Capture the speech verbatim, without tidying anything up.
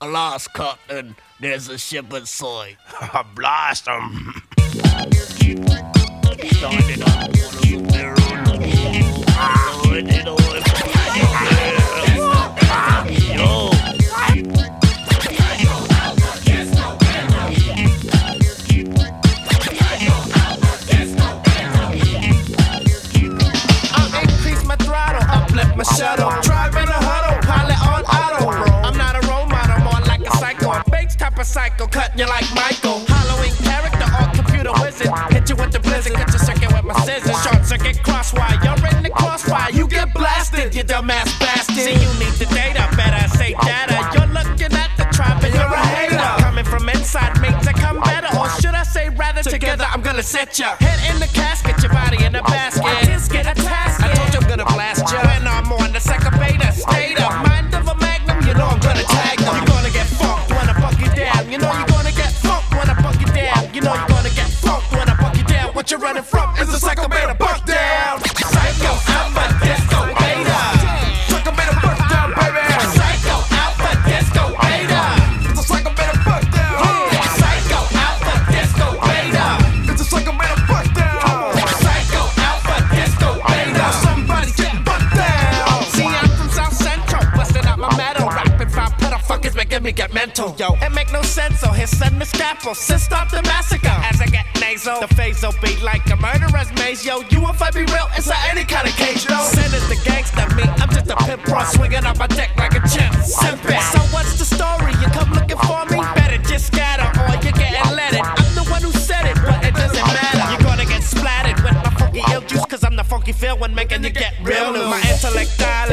Alaska, and there's a ship in sight. Blast 'em. Started off one of the barrels. It on. Yo. I'll increase my throttle, uplift my shuttle. Drive in a huddle, pilot on auto. I'm not a role model, more like a psycho. A Bates type of psycho, cutting you like Michael. Halloween character or computer wizard. Hit you with the blizzard, cut your circuit with my scissors. Short circuit crosswire, you're in the crossfire. You get blasted, you dumbass bastard. See, you need the data, better say data. You're looking at the tribe and you're a hater. Coming from inside makes it come better. Or should I say rather together, I'm gonna set ya. Head in the casket, your body in the basket. Just get a task. I told you I'm gonna blast ya. When I'm on the second beta, state of mind of a magnum, you know I'm gonna tag them. You're gonna get funked when I fuck you down. You know you're gonna get funked when I fuck you down. You know you're gonna get funked when I fuck you down. What you're running from is a psycho beta buck down. Psycho alpha disco beta. Psycho beta buck down, baby. Psycho alpha disco beta. It's a psycho beta buck down. Psycho alpha disco beta. It's a psycho beta buck down. Psycho alpha disco beta. Somebody get bucked down. See, I'm from South Central, busting out my metal, rapping five pedal fuckers making me get mental. Yo, it make no sense. So here send the scalpel, since stop the massacre. As I get nasal, the phase will be like a murderer's maze. Yo, you if I be real inside any kind of cage. Yo, send is the gangster me. I'm just a pimp bro, swinging up my deck like a chimp. Simple. So what's the story? You come looking for me? Better just scatter or you're getting let it. I'm the one who said it, but it doesn't matter. You're gonna get splattered with my funky ill juice, cause I'm the funky feel when making you get real loose. My intellect died.